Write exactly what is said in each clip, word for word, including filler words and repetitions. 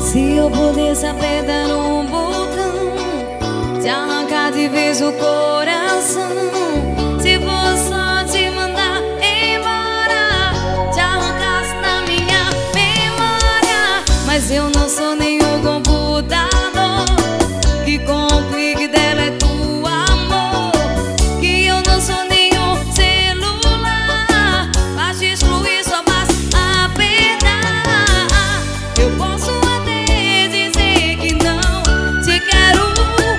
Se eu pudesse apertar um botão, te arrancar de vez o coração, se fosse só te mandar embora, te arrancasse da minha memória. Mas eu não sou nenhum computador que complique e deleta o amor, que eu não sou nenhum celular pra te excluir, só basta apertar. Eu posso até dizer que não te quero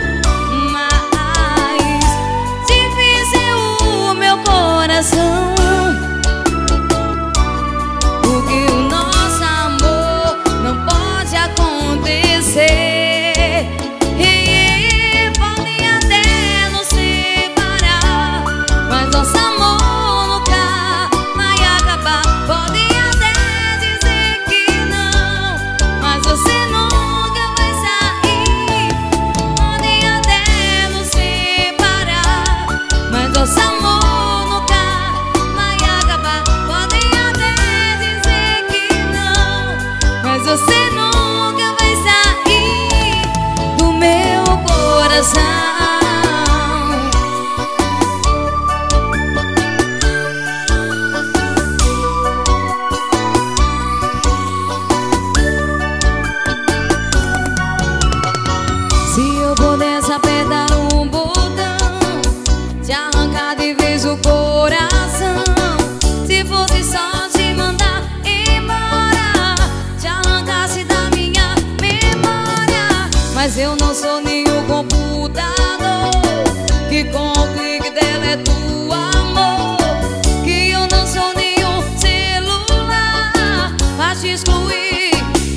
mais, difícil o meu coração, porque o nosso amor não pode acontecer. Você nunca vai sair do meu coração. Se eu pudesse apertar um botão, te arrancar de vez o coração, se fosse só te mandar embora, te arrancasse da minha memória. Mas eu não sou nenhum computador que com clique deleta o amor, que eu não sou nenhum celular pra te excluir.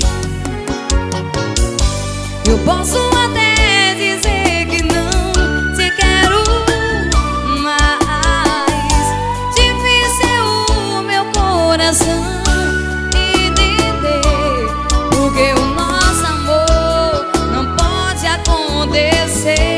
Eu posso até dizer que não te quero mais, difícil o meu coração entender, porque o nosso amor não pode acontecer.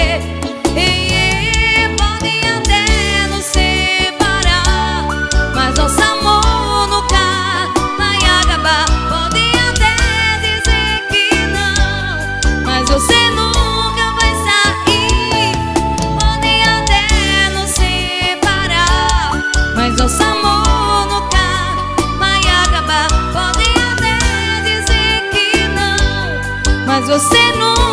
Podem até nos separar, mas nosso amor nunca vai acabar. Podem até dizer que não, mas você nunca vai sair. Podem até nos separar, mas nosso amor nunca vai acabar. Podem até dizer que não, mas você nunca